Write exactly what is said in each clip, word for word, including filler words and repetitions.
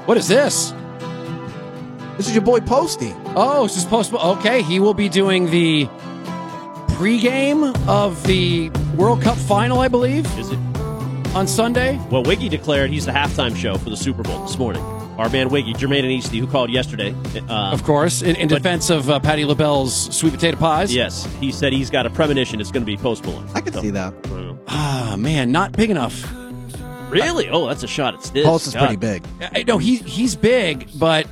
What is this? This is your boy Posty. Oh, this is Post. Okay, he will be doing the pregame of the World Cup final, I believe. Is it? On Sunday? Well, Wiggy declared he's the halftime show for the Super Bowl this morning. Our man Wiggy, Jermaine and Easty, who called yesterday. Uh, of course, in, in but, defense of uh, Patty LaBelle's sweet potato pies. Yes, he said he's got a premonition it's going to be Post Malone. I can so, see that. Ah, man, not big enough. Really? Oh, that's a shot at Stiz. Post is pretty big. I, no, he, he's big, but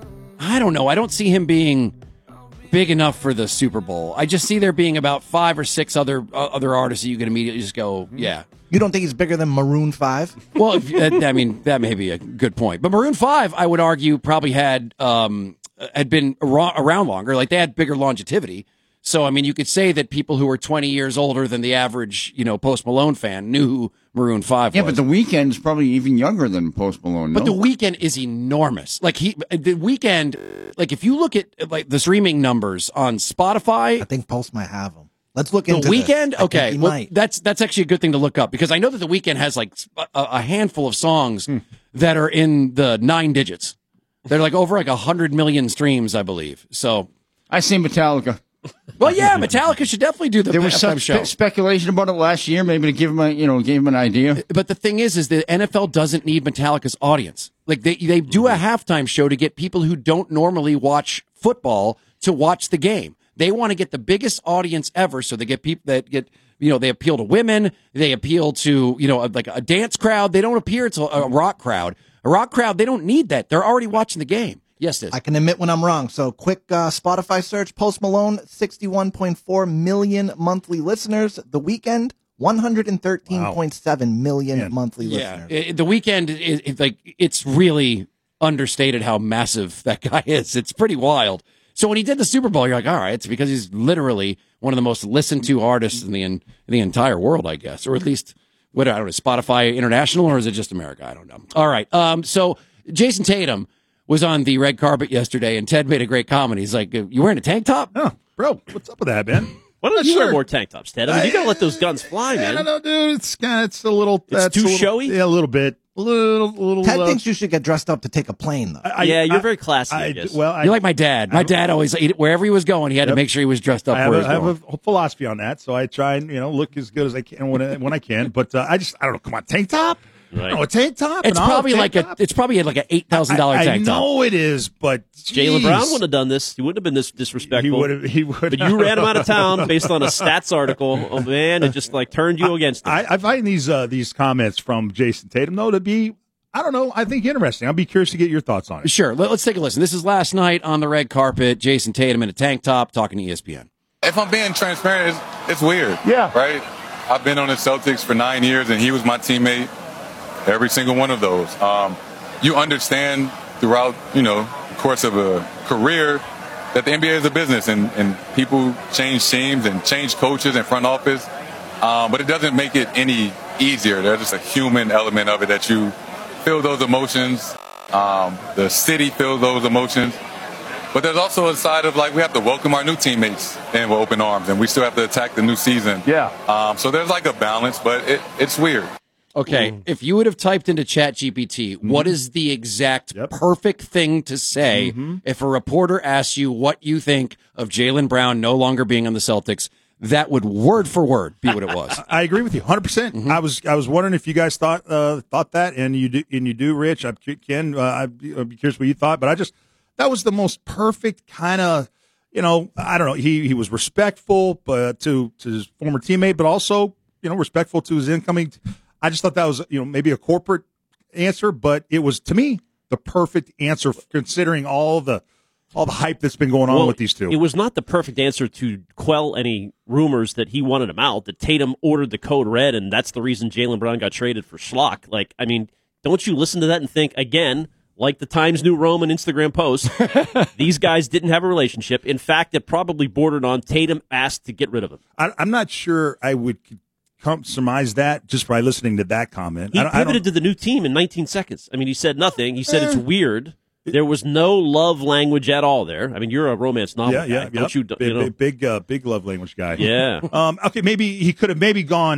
I don't know. I don't see him being big enough for the Super Bowl. I just see there being about five or six other uh, other artists that you can immediately just go, yeah. You don't think he's bigger than Maroon five? Well, if, uh, I mean, that may be a good point. But Maroon five, I would argue, probably had um, had been around longer. Like, they had bigger longevity. So, I mean, you could say that people who were twenty years older than the average, you know, Post Malone fan knew who Maroon five Yeah, was. but The Weeknd is probably even younger than Post Malone. But no? The Weeknd is enormous. Like, he, The Weeknd, like, if you look at like the streaming numbers on Spotify, I think Post might have them. Let's look The into Weeknd. this. I Okay, think he well, might. that's that's actually a good thing to look up because I know that The Weeknd has like a, a handful of songs Hmm. that are in the nine digits. They're like over like a hundred million streams, I believe. So I see Metallica. Well, yeah, Metallica should definitely do the There was halftime some show. spe- speculation about it last year, maybe to give him a, you know, give him an idea. But the thing is, is the N F L doesn't need Metallica's audience. Like they they do a halftime show to get people who don't normally watch football to watch the game. They want to get the biggest audience ever, so they get people that get, you know, they appeal to women, they appeal to, you know, like a dance crowd. They don't appeal to a rock crowd. A rock crowd, they don't need that. They're already watching the game. Yes, this. I can admit when I'm wrong. So quick uh, Spotify search. Post Malone, sixty-one point four million monthly listeners. The Weeknd, one hundred thirteen point seven million Yeah. monthly Yeah, listeners. it, the Weeknd is is like it's really understated how massive that guy is. It's pretty wild. So when he did the Super Bowl, you're like, all right, it's because he's literally one of the most listened to artists in the in, the entire world, I guess, or at least what I don't know, Spotify International, or is it just America? I don't know. All right, um, so Jason Tatum was on the red carpet yesterday, and Ted made a great comment. He's like, "You wearing a tank top?" Oh, bro, what's up with that, man? Why don't Not you sure. wear more tank tops, Ted? I mean, you got to let those guns fly, I man. don't know, dude. It's kind of, it's a little. It's that's too a little, showy? Yeah, a little bit. A little, little. Ted uh, thinks you should get dressed up to take a plane, though. I- yeah, you're I- very classy, I, guess. Well, I, You're like my dad. My dad always, wherever he was going, he had to Yep. make sure he was dressed up I have, for a, his I have going. a philosophy on that, so I try and you know look as good as I can when I, when I can. But uh, I just I don't know. Come on, tank top. Right. No, a tank top. It's an olive probably tank like a, top? it's probably like an eight thousand dollar I, tank I top. know it is, but Jaylen jeez. Brown wouldn't have done this. He wouldn't have been this disrespectful. He would have. He would. But you ran him out of town based on a stats article. Oh man, it just like turned you against him. I, I find these uh, these comments from Jason Tatum though to be, I don't know, I think interesting. I'll be curious to get your thoughts on it. Sure. Let, let's take a listen. This is last night on the red carpet. Jason Tatum in a tank top talking to E S P N. If I'm being transparent, it's, it's weird. Yeah. Right? I've been on the Celtics for nine years, and he was my teammate every single one of those. Um, you understand throughout, you know, the course of a career that the N B A is a business, and, and people change teams and change coaches and front office. Um, but it doesn't make it any easier. There's just a human element of it that you feel those emotions. Um, the city feels those emotions. But there's also a side of, like, we have to welcome our new teammates in with open arms, and we still have to attack the new season. Yeah. Um, so there's, like, a balance, but it, it's weird. Okay, if you would have typed into ChatGPT, Mm-hmm. what is the exact perfect thing to say Mm-hmm. if a reporter asks you what you think of Jaylen Brown no longer being on the Celtics, that would word for word be what it was. I agree with you, one hundred percent. Mm-hmm. I was I was wondering if you guys thought uh, thought that, and you do, and you do, Rich. I Ken, uh, I'd be I'd be curious what you thought, but I just that was the most perfect kind of, you know, I don't know. He he was respectful, but to to his former teammate, but also, you know, respectful to his incoming. I just thought that was, you know, maybe a corporate answer, but it was, to me, the perfect answer considering all the all the hype that's been going on Well, with these two. It was not the perfect answer to quell any rumors that he wanted him out, that Tatum ordered the code red, and that's the reason Jaylen Brown got traded for Schlock. Like, I mean, don't you listen to that and think, again, like the Times New Roman Instagram post, these guys didn't have a relationship. In fact, it probably bordered on Tatum asked to get rid of him. I, I'm not sure I would come surmise that just by listening to that comment. He I don't, I pivoted don't, to the new team in nineteen seconds. I mean, he said nothing. He said Eh. it's weird. There was no love language at all there. I mean, you're a romance novel yeah, guy. yeah, Don't yep. you, big, you know? big, big, uh, big love language guy. Yeah. Um, okay, maybe he could have maybe gone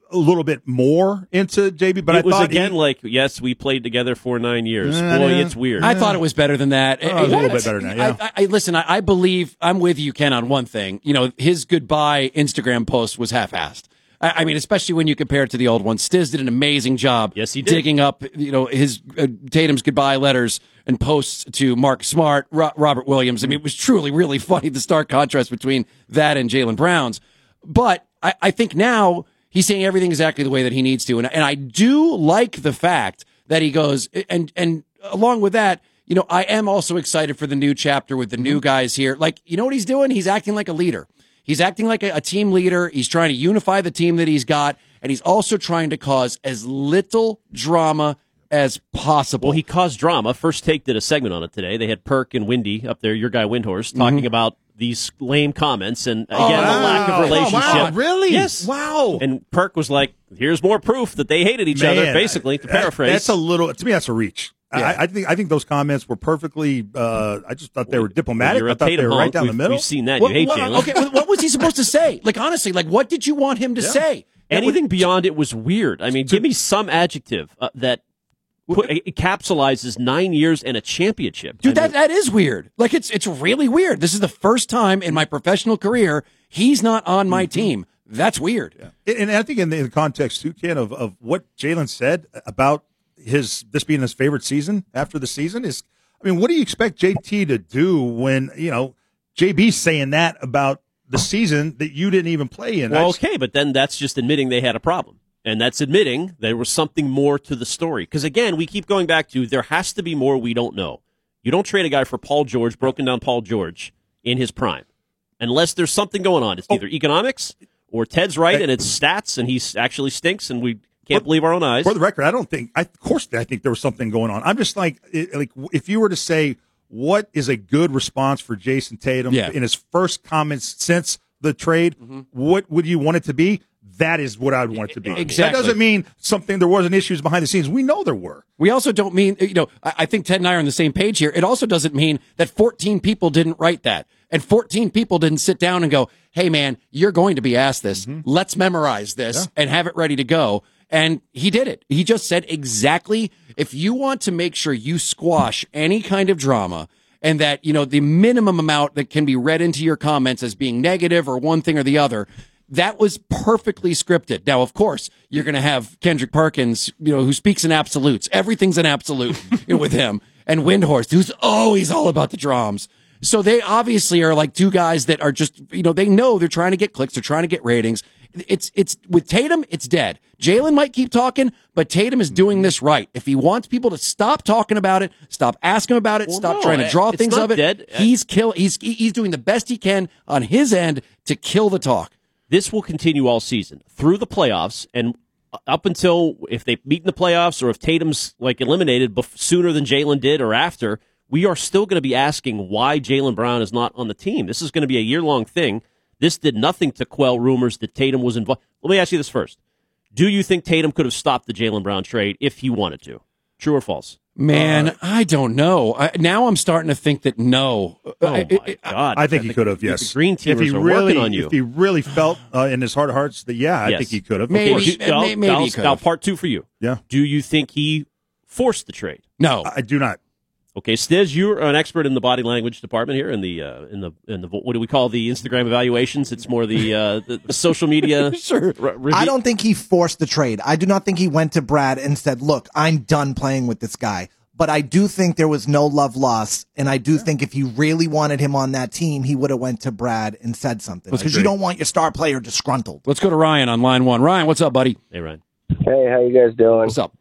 a little bit more into J B, but it I was thought again he, like, yes, we played together for nine years. Uh, Boy, it's weird. I thought it was better than that. Oh, it was a little bit better than that, yeah. I, I, listen, I, I believe I'm with you, Ken, on one thing. You know, his goodbye Instagram post was half-assed. I, I mean, especially when you compare it to the old one. Stiz did an amazing job. Yes, he did. Digging up, you know, his uh, Tatum's goodbye letters and posts to Mark Smart, Ro- Robert Williams. I mean, it was truly, really funny, the stark contrast between that and Jaylen Brown's. But I, I think now he's saying everything exactly the way that he needs to. And, and I do like the fact that he goes, and, and along with that, you know, I am also excited for the new chapter with the new guys here. Like, you know what he's doing? He's acting like a leader. He's acting like a, a team leader. He's trying to unify the team that he's got. And he's also trying to cause as little drama as possible. Well, he caused drama. First Take did a segment on it today. They had Perk and Windy up there, your guy Windhorst, talking mm-hmm. about these lame comments and, again, oh, the wow. lack of relationship. Oh, wow, really? Yes. Wow. And Perk was like, here's more proof that they hated each Man, other, basically, to that, paraphrase. That's a little, to me, that's a reach. Yeah. I, I think I think those comments were perfectly, uh, I just thought they were diplomatic. Well, I thought they were honk. right down we've, the middle. We've seen that. What, you hate what, Jaylen. okay, what was he supposed to say? Like, honestly, like, what did you want him to Yeah. say? Anything beyond it was weird. I mean, give me some adjective uh, that put, it capsulizes nine years and a championship. Dude, I that, mean, that is weird. Like, it's it's really weird. This is the first time in my professional career he's not on my team. That's weird. Yeah. And I think in the, in the context, too, Ken, of, of what Jaylen said about his this being his favorite season after the season is, I mean, what do you expect J T to do when, you know, J B's saying that about the season that you didn't even play in? Well, okay, but then that's just admitting they had a problem. And that's admitting there was something more to the story. Because, again, we keep going back to there has to be more we don't know. You don't trade a guy for Paul George, broken down Paul George, in his prime. Unless there's something going on. It's either oh. economics or Ted's right and it's stats and he actually stinks and we can't for, believe our own eyes. For the record, I don't think, I, of course, I think there was something going on. I'm just like, it, like if you were to say, what is a good response for Jason Tatum yeah. in his first comments since the trade, mm-hmm. what would you want it to be? That is what I would want it to be. Exactly. That doesn't mean something, there wasn't issues behind the scenes. We know there were. We also don't mean, you know, I, I think Ted and I are on the same page here. It also doesn't mean that fourteen people didn't write that. And fourteen people didn't sit down and go, hey, man, you're going to be asked this. Mm-hmm. Let's memorize this yeah. and have it ready to go. And he did it. He just said exactly, if you want to make sure you squash any kind of drama and that, you know, the minimum amount that can be read into your comments as being negative or one thing or the other, that was perfectly scripted. Now, of course, you're going to have Kendrick Perkins, you know, who speaks in absolutes. Everything's an absolute with him. And Windhorst, who's always all about the drums. So they obviously are like two guys that are just, you know, they know they're trying to get clicks. They're trying to get ratings. It's, it's with Tatum, it's dead. Jaylen might keep talking, but Tatum is doing this right. If he wants people to stop talking about it, stop asking about it, well, stop no, trying to draw it's things not of it, dead. he's kill, he's, he's doing the best he can on his end to kill the talk. This will continue all season through the playoffs and up until if they meet in the playoffs or if Tatum's like eliminated bef- sooner than Jaylen did or after, we are still going to be asking why Jaylen Brown is not on the team. This is going to be a year-long thing. This did nothing to quell rumors that Tatum was involved. Let me ask you this first. Do you think Tatum could have stopped the Jaylen Brown trade if he wanted to? True or false? Man, uh, I don't know. I, now I'm starting to think that no. Oh, I, my it, God. I think he could have, yes. The green teamers if he are really, working on you. If he really felt uh, in his heart of hearts that, yeah, I yes. think he could have. Maybe. Of course. Do, now, Maybe now, he could now, have. part two for you. Yeah. Do you think he forced the trade? No. I do not. Okay, Stiz, you're an expert in the body language department here in the uh, in the in the what do we call the Instagram evaluations? It's more the uh, the, the social media. Sure. Re- review. I don't think he forced the trade. I do not think he went to Brad and said, "Look, I'm done playing with this guy." But I do think there was no love lost, and I do yeah. think if you really wanted him on that team, he would have went to Brad and said something because you don't want your star player disgruntled. Let's go to Ryan on line one. Ryan, what's up, buddy? Hey, Ryan. Hey, how you guys doing? What's up?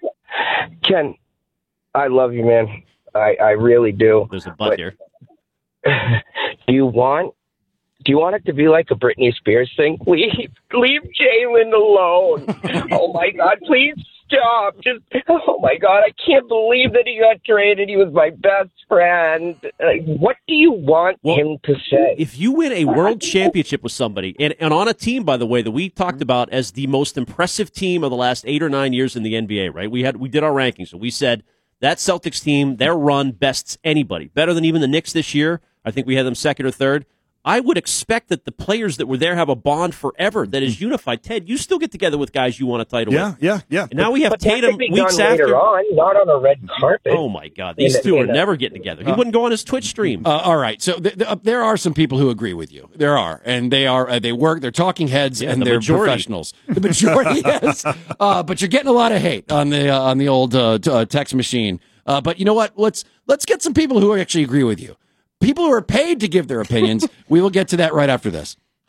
Ken, I love you, man. I, I really do. There's a butt but here. Do you want do you want it to be like a Britney Spears thing? Leave leave Jaylen alone. Oh my God, please stop. Just oh my God, I can't believe that he got traded. He was my best friend. Like, what do you want well, him to say? If you win a world championship with somebody, and, and on a team, by the way, that we talked about as the most impressive team of the last eight or nine years in the N B A, right? We had we did our rankings, so we said that Celtics team, their run bests anybody. Better than even the Knicks this year. I think we had them second or third. I would expect that the players that were there have a bond forever that is unified. Ted, you still get together with guys you want a title Yeah, with. yeah, yeah. And now we have But that Tatum could be weeks done after. later on, not on a red carpet. Oh my God, these In a- two are in a- never getting together. He wouldn't go on his Twitch stream. Uh, all right, so th- th- there are some people who agree with you. There are, and they are uh, they work. They're talking heads, Yeah, and the they're majority. professionals. The majority, yes. Uh, but you're getting a lot of hate on the uh, on the old uh, t- uh, text machine. Uh, but you know what? Let's let's get some people who actually agree with you. People who are paid to give their opinions. We will get to that right after this.